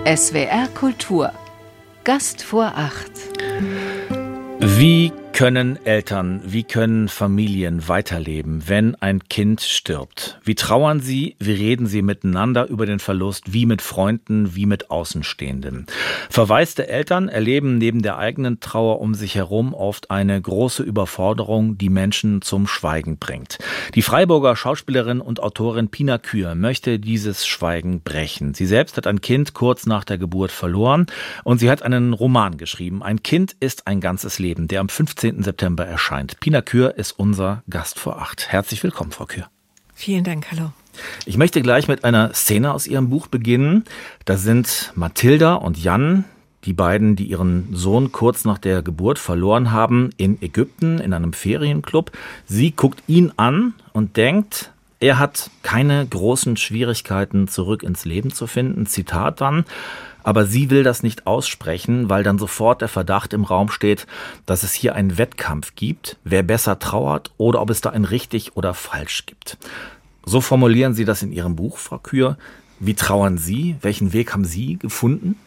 SWR Kultur. Gast vor Acht. Wie können Eltern, wie können Familien weiterleben, wenn ein Kind stirbt? Wie trauern sie, wie reden sie miteinander über den Verlust, wie mit Freunden, wie mit Außenstehenden? Verwaiste Eltern erleben neben der eigenen Trauer um sich herum oft eine große Überforderung, die Menschen zum Schweigen bringt. Die Freiburger Schauspielerin und Autorin Pina Kür möchte dieses Schweigen brechen. Sie selbst hat ein Kind kurz nach der Geburt verloren und sie hat einen Roman geschrieben. Ein Kind ist ein ganzes Leben, der am 15. September erscheint. Pina Kür ist unser Gast vor Acht. Herzlich willkommen, Frau Kür. Vielen Dank, hallo. Ich möchte gleich mit einer Szene aus Ihrem Buch beginnen. Da sind Mathilda und Jan, die beiden, die ihren Sohn kurz nach der Geburt verloren haben, in Ägypten in einem Ferienclub. Sie guckt ihn an und denkt, er hat keine großen Schwierigkeiten, zurück ins Leben zu finden. Zitat dann. Aber sie will das nicht aussprechen, weil dann sofort der Verdacht im Raum steht, dass es hier einen Wettkampf gibt, wer besser trauert oder ob es da ein richtig oder falsch gibt. So formulieren Sie das in Ihrem Buch, Frau Kür. Wie trauern Sie? Welchen Weg haben Sie gefunden?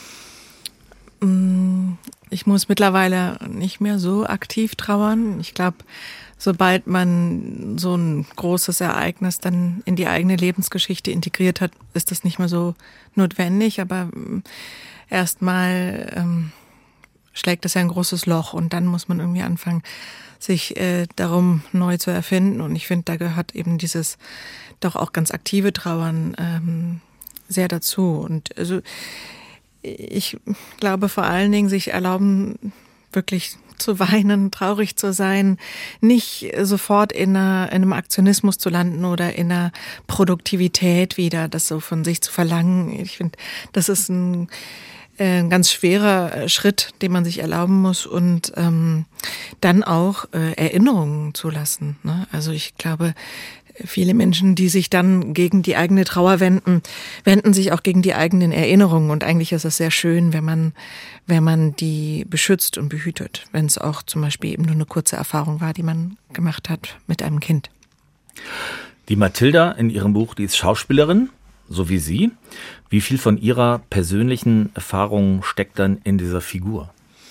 Ich muss mittlerweile nicht mehr so aktiv trauern. Ich glaube, sobald man so ein großes Ereignis dann in die eigene Lebensgeschichte integriert hat, ist das nicht mehr so notwendig. Aber erstmal schlägt es ja ein großes Loch und dann muss man irgendwie anfangen, sich darum neu zu erfinden. Und ich finde, da gehört eben dieses doch auch ganz aktive Trauern sehr dazu. Und also ich glaube vor allen Dingen, sich erlauben, wirklich zu weinen, traurig zu sein, nicht sofort in einem Aktionismus zu landen oder in einer Produktivität wieder, das so von sich zu verlangen. Ich finde, das ist ein ganz schwerer Schritt, den man sich erlauben muss und dann auch Erinnerungen zulassen. Ne? Also ich glaube, viele Menschen, die sich dann gegen die eigene Trauer wenden sich auch gegen die eigenen Erinnerungen. Und eigentlich ist es sehr schön, wenn man die beschützt und behütet. Wenn es auch zum Beispiel eben nur eine kurze Erfahrung war, die man gemacht hat mit einem Kind. Die Mathilda in ihrem Buch, die ist Schauspielerin, so wie Sie. Wie viel von Ihrer persönlichen Erfahrung steckt dann in dieser Figur?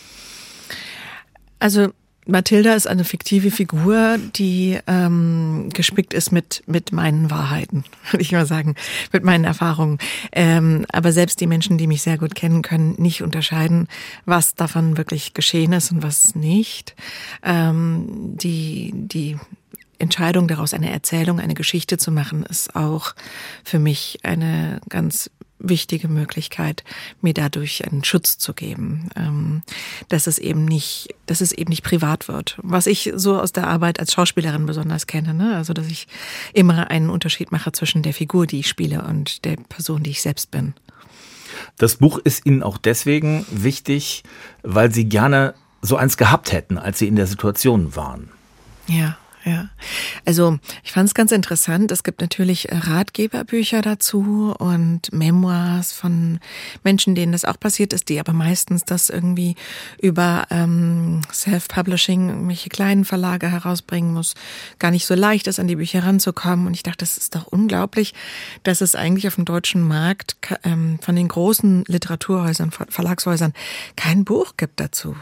Also Mathilda ist eine fiktive Figur, die gespickt ist mit meinen Wahrheiten, würde ich mal sagen, mit meinen Erfahrungen. Aber selbst die Menschen, die mich sehr gut kennen, können nicht unterscheiden, was davon wirklich geschehen ist und was nicht. Die Entscheidung daraus, eine Erzählung, eine Geschichte zu machen, ist auch für mich eine ganz wichtige Möglichkeit, mir dadurch einen Schutz zu geben, dass es eben nicht privat wird. Was ich so aus der Arbeit als Schauspielerin besonders kenne, ne? Also, dass ich immer einen Unterschied mache zwischen der Figur, die ich spiele, und der Person, die ich selbst bin. Das Buch ist Ihnen auch deswegen wichtig, weil Sie gerne so eins gehabt hätten, als Sie in der Situation waren. Ja. Also ich fand es ganz interessant. Es gibt natürlich Ratgeberbücher dazu und Memoirs von Menschen, denen das auch passiert ist, die aber meistens das irgendwie über Self-Publishing, irgendwelche kleinen Verlage herausbringen muss. Gar nicht so leicht ist, an die Bücher ranzukommen. Und ich dachte, das ist doch unglaublich, dass es eigentlich auf dem deutschen Markt von den großen Literaturhäusern, Verlagshäusern kein Buch gibt dazu.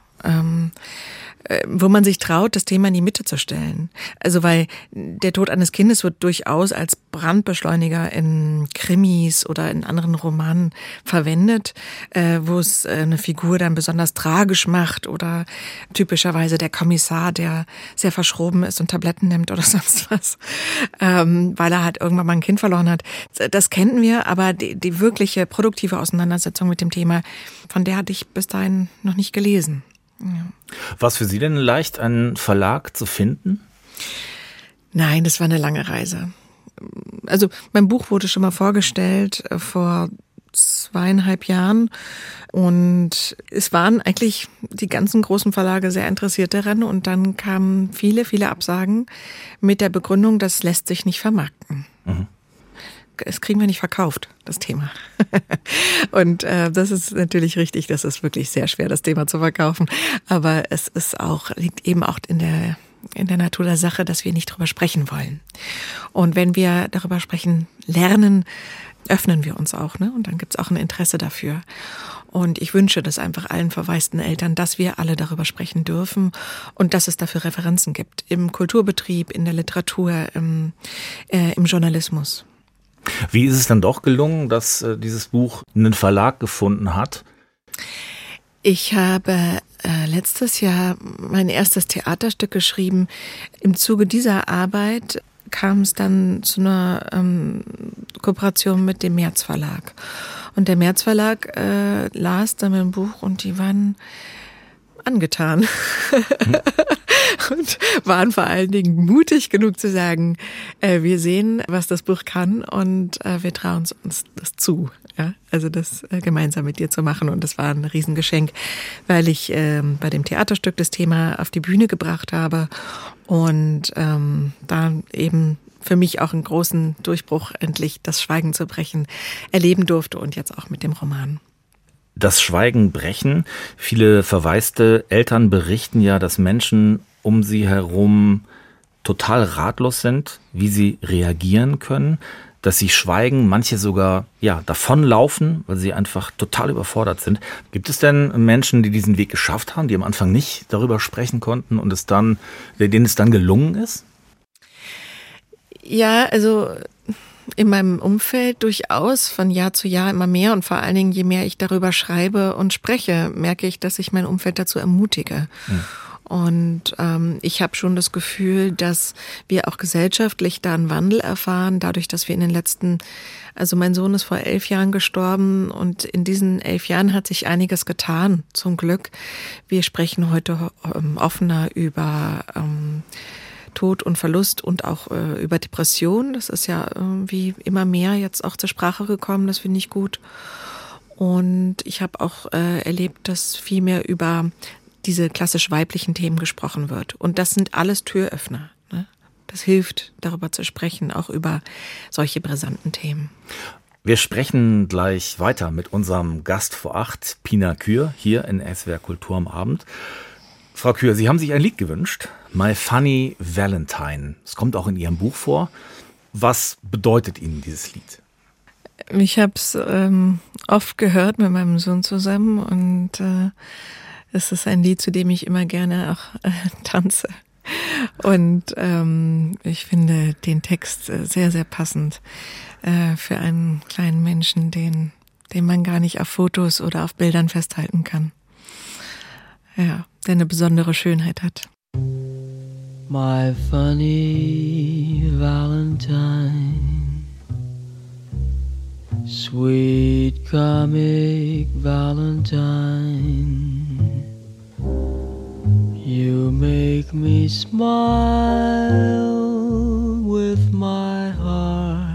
Wo man sich traut, das Thema in die Mitte zu stellen. Also weil der Tod eines Kindes wird durchaus als Brandbeschleuniger in Krimis oder in anderen Romanen verwendet, wo es eine Figur dann besonders tragisch macht oder typischerweise der Kommissar, der sehr verschroben ist und Tabletten nimmt oder sonst was, weil er halt irgendwann mal ein Kind verloren hat. Das kennen wir, aber die wirkliche produktive Auseinandersetzung mit dem Thema, von der hatte ich bis dahin noch nicht gelesen. Ja. War es für Sie denn leicht, einen Verlag zu finden? Nein, das war eine lange Reise. Also mein Buch wurde schon mal vorgestellt vor 2,5 Jahren und es waren eigentlich die ganzen großen Verlage sehr interessiert daran und dann kamen viele, viele Absagen mit der Begründung, das lässt sich nicht vermarkten. Mhm. Es kriegen wir nicht verkauft, das Thema. Und das ist natürlich richtig, das ist wirklich sehr schwer, das Thema zu verkaufen. Aber es ist auch, liegt eben auch in der Natur der Sache, dass wir nicht darüber sprechen wollen. Und wenn wir darüber sprechen lernen, öffnen wir uns auch, ne? Und dann gibt's auch ein Interesse dafür. Und ich wünsche das einfach allen verwaisten Eltern, dass wir alle darüber sprechen dürfen und dass es dafür Referenzen gibt. Im Kulturbetrieb, in der Literatur, im Journalismus. Wie ist es dann doch gelungen, dass dieses Buch einen Verlag gefunden hat? Ich habe letztes Jahr mein erstes Theaterstück geschrieben. Im Zuge dieser Arbeit kam es dann zu einer Kooperation mit dem März Verlag. Und der März Verlag las dann mein Buch und die waren angetan. Und waren vor allen Dingen mutig genug zu sagen, wir sehen, was das Buch kann und wir trauen uns das zu. Ja? Also das gemeinsam mit dir zu machen. Und das war ein Riesengeschenk, weil ich bei dem Theaterstück das Thema auf die Bühne gebracht habe und da eben für mich auch einen großen Durchbruch, endlich das Schweigen zu brechen, erleben durfte und jetzt auch mit dem Roman. Das Schweigen brechen. Viele verwaiste Eltern berichten ja, dass Menschen um sie herum total ratlos sind, wie sie reagieren können, dass sie schweigen, manche sogar davonlaufen, weil sie einfach total überfordert sind. Gibt es denn Menschen, die diesen Weg geschafft haben, die am Anfang nicht darüber sprechen konnten und denen es dann gelungen ist? Ja, also in meinem Umfeld durchaus von Jahr zu Jahr immer mehr und vor allen Dingen, je mehr ich darüber schreibe und spreche, merke ich, dass ich mein Umfeld dazu ermutige. Mhm. Und ich habe schon das Gefühl, dass wir auch gesellschaftlich da einen Wandel erfahren, dadurch, dass wir also mein Sohn ist vor 11 Jahren gestorben und in diesen 11 Jahren hat sich einiges getan, zum Glück. Wir sprechen heute offener über Tod und Verlust und auch über Depression. Das ist ja wie immer mehr jetzt auch zur Sprache gekommen, das finde ich gut. Und ich habe auch erlebt, dass viel mehr über diese klassisch weiblichen Themen gesprochen wird. Und das sind alles Türöffner. Ne? Das hilft, darüber zu sprechen, auch über solche brisanten Themen. Wir sprechen gleich weiter mit unserem Gast vor 8, Pina Kür, hier in SWR Kultur am Abend. Frau Kür, Sie haben sich ein Lied gewünscht, My Funny Valentine. Es kommt auch in Ihrem Buch vor. Was bedeutet Ihnen dieses Lied? Ich habe es oft gehört mit meinem Sohn zusammen und es ist ein Lied, zu dem ich immer gerne auch tanze. Und ich finde den Text sehr, sehr passend für einen kleinen Menschen, den man gar nicht auf Fotos oder auf Bildern festhalten kann. Ja, der eine besondere Schönheit hat. My funny Valentine, sweet comic Valentine, you make me smile with my heart.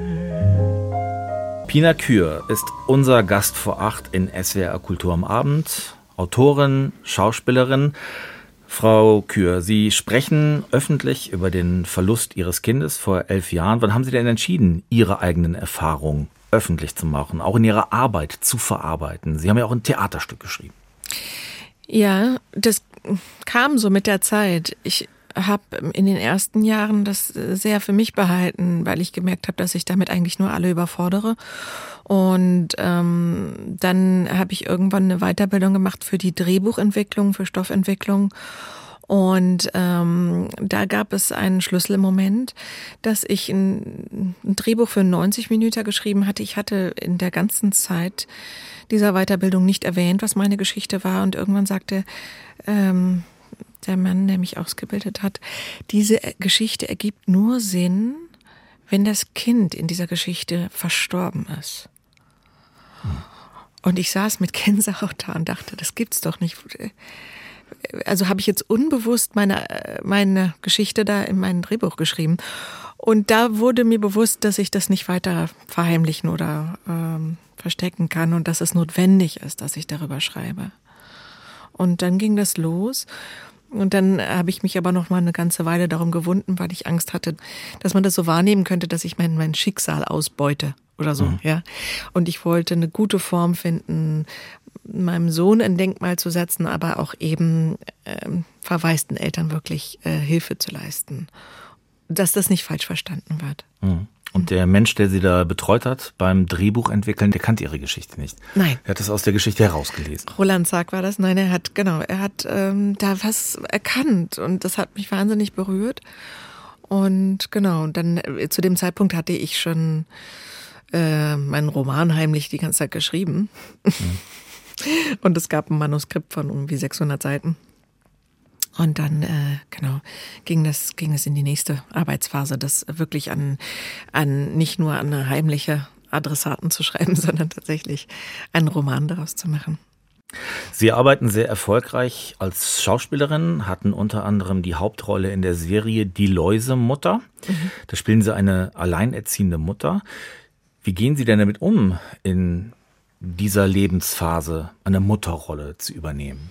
Pina Kür ist unser Gast vor 8 in SWR Kultur am Abend. Autorin, Schauspielerin. Frau Kür, Sie sprechen öffentlich über den Verlust Ihres Kindes vor 11 Jahren. Wann haben Sie denn entschieden, Ihre eigenen Erfahrungen öffentlich zu machen, auch in Ihrer Arbeit zu verarbeiten? Sie haben ja auch ein Theaterstück geschrieben. Ja, das kam so mit der Zeit. Ich habe in den ersten Jahren das sehr für mich behalten, weil ich gemerkt habe, dass ich damit eigentlich nur alle überfordere. Und dann habe ich irgendwann eine Weiterbildung gemacht für die Drehbuchentwicklung, für Stoffentwicklung. Und da gab es einen Schlüsselmoment, dass ich ein Drehbuch für 90 Minuten geschrieben hatte. Ich hatte in der ganzen Zeit dieser Weiterbildung nicht erwähnt, was meine Geschichte war. Und irgendwann sagte der Mann, der mich ausgebildet hat, diese Geschichte ergibt nur Sinn, wenn das Kind in dieser Geschichte verstorben ist. Und ich saß mit Gänsehaut da und dachte, das gibt's doch nicht. Also habe ich jetzt unbewusst meine Geschichte da in mein Drehbuch geschrieben. Und da wurde mir bewusst, dass ich das nicht weiter verheimlichen oder verstecken kann und dass es notwendig ist, dass ich darüber schreibe. Und dann ging das los. Und dann habe ich mich aber noch mal eine ganze Weile darum gewunden, weil ich Angst hatte, dass man das so wahrnehmen könnte, dass ich mein Schicksal ausbeute oder so. Ja. Und ich wollte eine gute Form finden, meinem Sohn ein Denkmal zu setzen, aber auch eben verwaisten Eltern wirklich Hilfe zu leisten. Dass das nicht falsch verstanden wird. Und der Mensch, der Sie da betreut hat beim Drehbuch entwickeln, der kannte Ihre Geschichte nicht. Nein. Er hat es aus der Geschichte herausgelesen. Roland Zag war das. Nein, er hat da was erkannt und das hat mich wahnsinnig berührt. Und genau, dann zu dem Zeitpunkt hatte ich schon meinen Roman heimlich die ganze Zeit geschrieben. Und es gab ein Manuskript von irgendwie 600 Seiten. Und dann, ging es in die nächste Arbeitsphase, das wirklich nicht nur an eine heimliche Adressaten zu schreiben, sondern tatsächlich einen Roman daraus zu machen. Sie arbeiten sehr erfolgreich als Schauspielerin, hatten unter anderem die Hauptrolle in der Serie Die Läusemutter. Da spielen Sie eine alleinerziehende Mutter. Wie gehen Sie denn damit um, in dieser Lebensphase eine Mutterrolle zu übernehmen?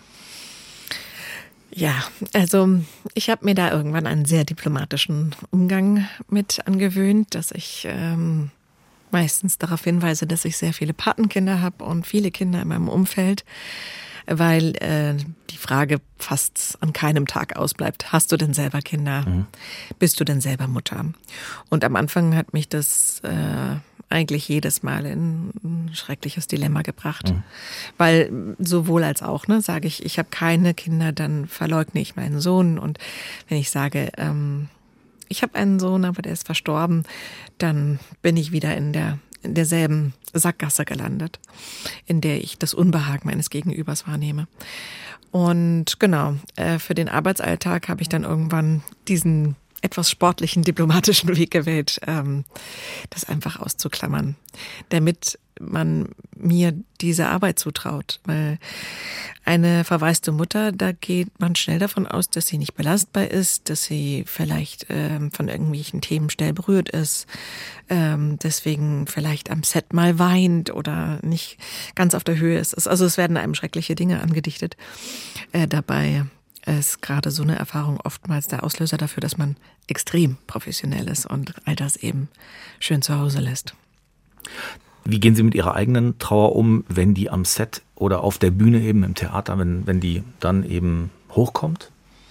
Ja, also ich habe mir da irgendwann einen sehr diplomatischen Umgang mit angewöhnt, dass ich meistens darauf hinweise, dass ich sehr viele Patenkinder habe und viele Kinder in meinem Umfeld, weil die Frage fast an keinem Tag ausbleibt. Hast du denn selber Kinder? Bist du denn selber Mutter? Und am Anfang hat mich das eigentlich jedes Mal in ein schreckliches Dilemma gebracht. Weil sowohl als auch, sage ich habe keine Kinder, dann verleugne ich meinen Sohn. Und wenn ich sage, ich habe einen Sohn, aber der ist verstorben, dann bin ich wieder in derselben Sackgasse gelandet, in der ich das Unbehagen meines Gegenübers wahrnehme. Und genau, für den Arbeitsalltag habe ich dann irgendwann diesen etwas sportlichen, diplomatischen Weg gewählt, das einfach auszuklammern, damit man mir diese Arbeit zutraut. Weil eine verwaiste Mutter, da geht man schnell davon aus, dass sie nicht belastbar ist, dass sie vielleicht von irgendwelchen Themen schnell berührt ist, deswegen vielleicht am Set mal weint oder nicht ganz auf der Höhe ist. Also es werden einem schreckliche Dinge angedichtet. Dabei ist gerade so eine Erfahrung oftmals der Auslöser dafür, dass man extrem professionell ist und all das eben schön zu Hause lässt. Wie gehen Sie mit Ihrer eigenen Trauer um, wenn die am Set oder auf der Bühne eben im Theater, wenn die dann eben hochkommt?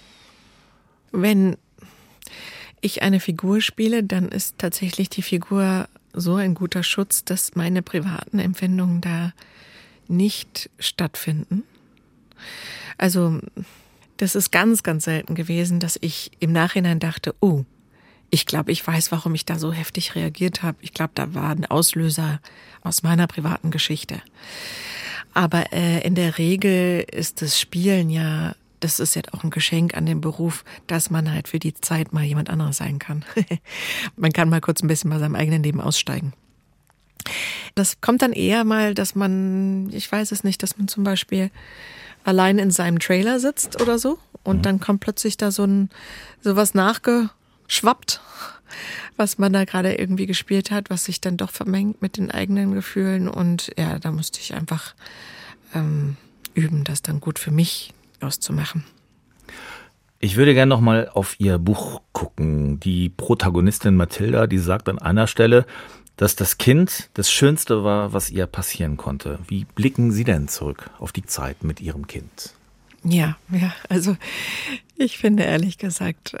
Wenn ich eine Figur spiele, dann ist tatsächlich die Figur so ein guter Schutz, dass meine privaten Empfindungen da nicht stattfinden. Also das ist ganz, ganz selten gewesen, dass ich im Nachhinein dachte, ich glaube, ich weiß, warum ich da so heftig reagiert habe. Ich glaube, da war ein Auslöser aus meiner privaten Geschichte. Aber in der Regel ist das Spielen ja, das ist ja auch ein Geschenk an den Beruf, dass man halt für die Zeit mal jemand anderes sein kann. Man kann mal kurz ein bisschen bei seinem eigenen Leben aussteigen. Das kommt dann eher mal, dass man, ich weiß es nicht, dass man zum Beispiel allein in seinem Trailer sitzt oder so und dann kommt plötzlich da sowas nachgeschwappt, was man da gerade irgendwie gespielt hat, was sich dann doch vermengt mit den eigenen Gefühlen und ja, da musste ich einfach üben, das dann gut für mich auszumachen. Ich würde gerne noch mal auf Ihr Buch gucken. Die Protagonistin Mathilda, die sagt an einer Stelle, dass das Kind das Schönste war, was ihr passieren konnte. Wie blicken Sie denn zurück auf die Zeit mit Ihrem Kind? Ja, also ich finde ehrlich gesagt,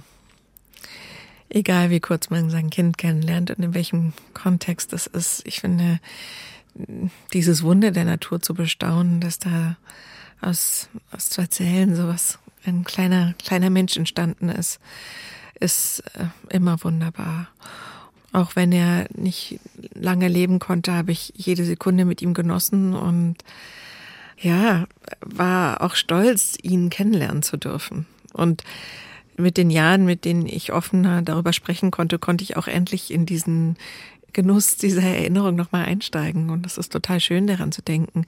egal wie kurz man sein Kind kennenlernt und in welchem Kontext das ist, ich finde, dieses Wunder der Natur zu bestaunen, dass da aus zu erzählen sowas, ein kleiner Mensch entstanden ist immer wunderbar. Auch wenn er nicht lange leben konnte, habe ich jede Sekunde mit ihm genossen und ja, war auch stolz, ihn kennenlernen zu dürfen. Und mit den Jahren, mit denen ich offener darüber sprechen konnte, konnte ich auch endlich in diesen Genuss dieser Erinnerung nochmal einsteigen. Und das ist total schön, daran zu denken,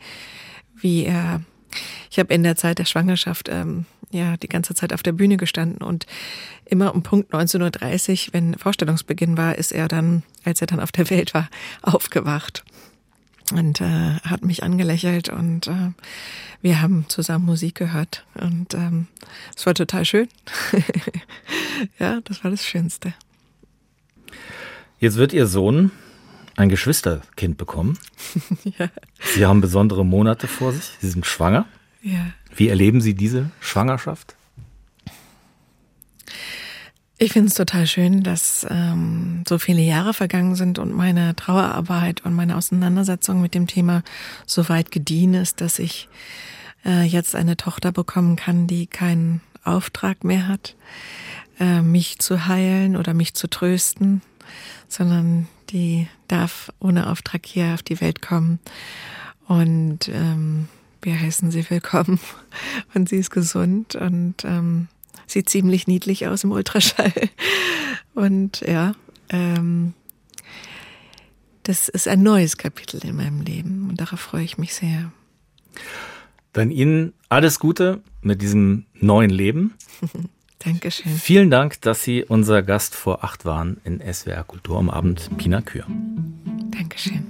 ich habe in der Zeit der Schwangerschaft die ganze Zeit auf der Bühne gestanden und immer um Punkt 19:30 Uhr, wenn Vorstellungsbeginn war, ist er dann, als er dann auf der Welt war, aufgewacht und hat mich angelächelt und wir haben zusammen Musik gehört und es war total schön. Ja, das war das Schönste. Jetzt wird Ihr Sohn ein Geschwisterkind bekommen. Ja. Sie haben besondere Monate vor sich. Sie sind schwanger. Ja. Wie erleben Sie diese Schwangerschaft? Ich finde es total schön, dass so viele Jahre vergangen sind und meine Trauerarbeit und meine Auseinandersetzung mit dem Thema so weit gediehen ist, dass ich jetzt eine Tochter bekommen kann, die keinen Auftrag mehr hat, mich zu heilen oder mich zu trösten, sondern die darf ohne Auftrag hier auf die Welt kommen. Und wir heißen sie willkommen. Und sie ist gesund und sieht ziemlich niedlich aus im Ultraschall. Und ja, das ist ein neues Kapitel in meinem Leben und darauf freue ich mich sehr. Dann Ihnen alles Gute mit diesem neuen Leben. Dankeschön. Vielen Dank, dass Sie unser Gast vor 8 waren in SWR Kultur am Abend, Pina Kür. Dankeschön.